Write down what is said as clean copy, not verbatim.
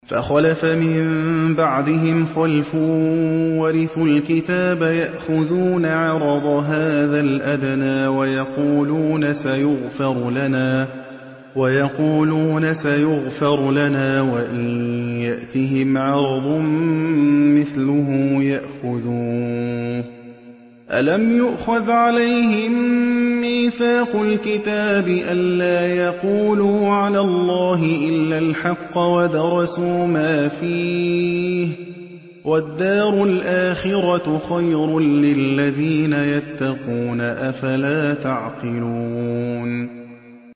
فَخَلَفَ مِن بَعْدِهِمْ خَلْفٌ وَرِثُوا الْكِتَابَ يَأْخُذُونَ عَرَضَ هَٰذَا الْأَدْنَىٰ وَيَقُولُونَ سَيُغْفَرُ لَنَا وَإِن يَأْتِهِمْ عَرْضٌ مِّثْلُهُ يَأْخُذُوهُ ۚ أَلَمْ يُؤْخَذْ عَلَيْهِم مِّيثَاقُ الْكِتَابِ أَلَّا يَقُولُوا عَلَى اللَّهِ إِلَّا الْحَقَّ وَدَرَسُوا مَا فِيهِ ۗ وَالدَّارُ الْآخِرَةُ خَيْرٌ لِّلَّذِينَ يَتَّقُونَ ۗ أَفَلَا تَعْقِلُونَ